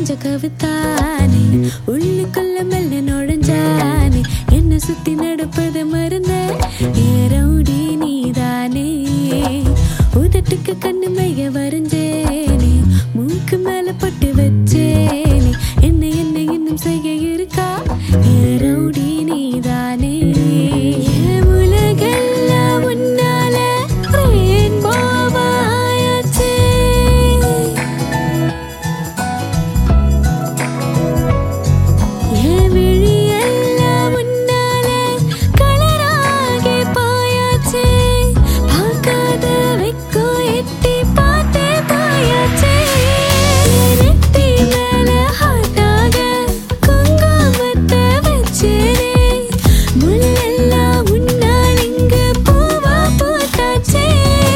கொஞ்சம் கவித்தானே உள்ளுக்குள்ள மெல்ல நுழைஞ்சானே என்ன சுத்தி நடப்பத மறந்த ஏறவுடி நீதானே உதட்டுக்கு கண்ணு மைய வரைஞ்சேனே மூக்கு மேல பட்டு வச்சேனே என்ன என்ன இன்னும் செய்ய இருக்கா ஏறவுடி நீதானே உலகெல்லாம் உன்னால ரெயின்போவாயாச்சே விழியெல்லாம் உன்னால கலராகி போயாச்சே பார்க்காத வைக்கோ எட்டி பார்த்தே போயாச்சே நெத்தி மேல ஹாட்டாக குங்குமத்தை வச்சேனே முள்ளெல்லாம் உன்னால் இங்கு பூவா பூத்தாச்சே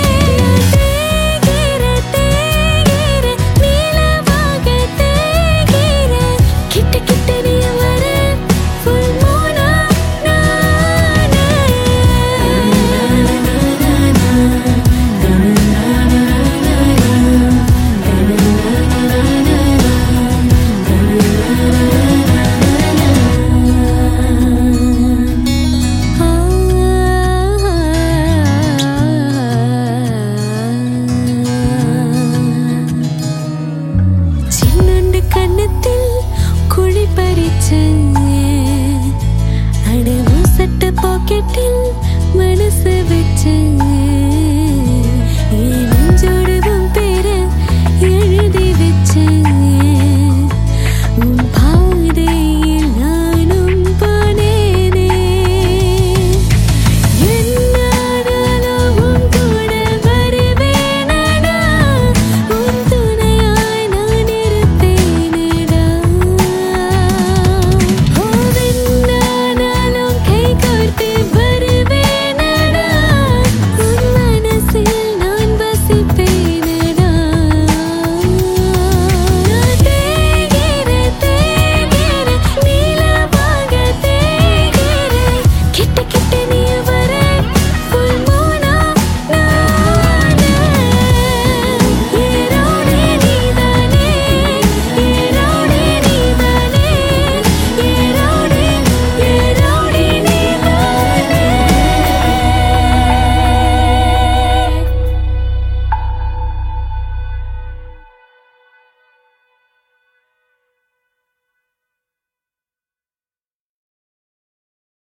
தேகிற தேகிற நீலமாக தேகிற கிட்ட கிட்ட நீ வர ஃபுல் மூனா சின்னண்டு கண்ணத்தில் குழி பறிச்ச